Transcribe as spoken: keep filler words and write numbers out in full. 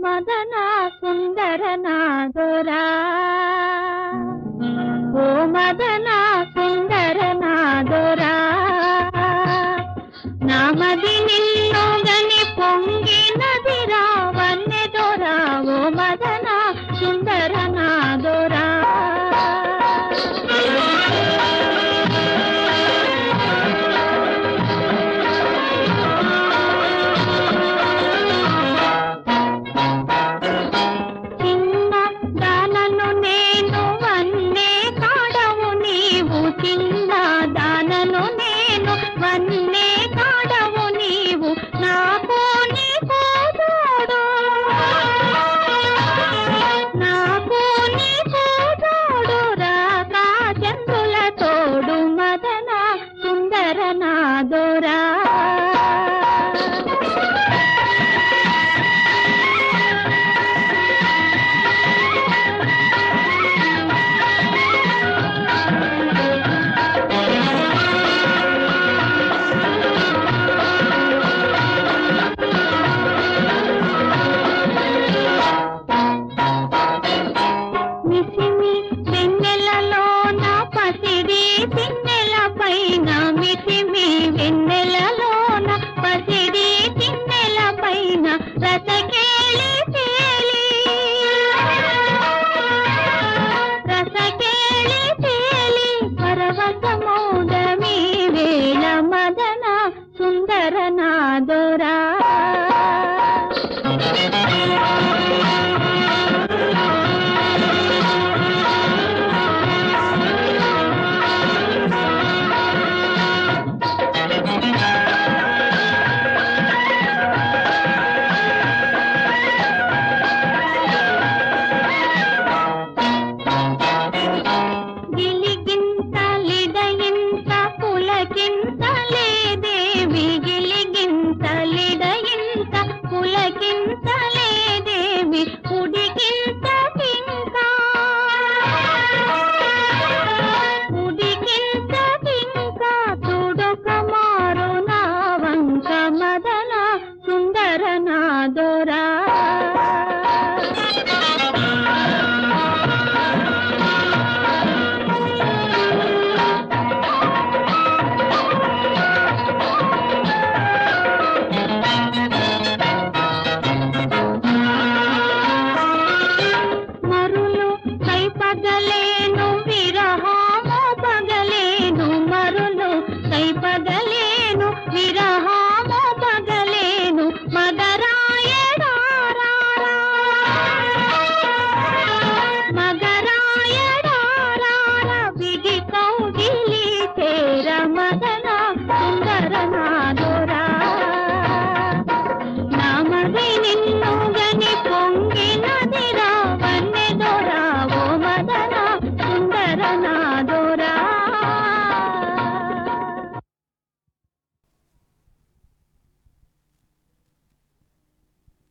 మదన సుందర నాదోరా ఓ మదన సుందర నాదోరా నామది నిన్ను గని పొంగినదిరా వన్నెదోరా ఓ మదన సుందర నాదోరా చిన్న దానను నేను వన్నే కాడవు నీవు నాకు నీకు తోడు నాకు నీకు తోడు రాగా చంద్రుల తోడు మదన సుందర నాదోరా మిసిమి వెన్నెలలోన పసిడి చిన్నెల పైన మిసిమి వెన్నెలలోన పసిడి చిన్నెల పైన రసకేళి తేలి రసకేళి తేలి పరవశమౌదమి వేళ మదన సుందర నాదోరా పులకింతలేదేవి గిలిగింతలిడయింత పులకింతలేదేవి ఉడికింత కింకా ఉడికింత కింకా తుడొక మారు నా వంక మదన సుందర నాదోరా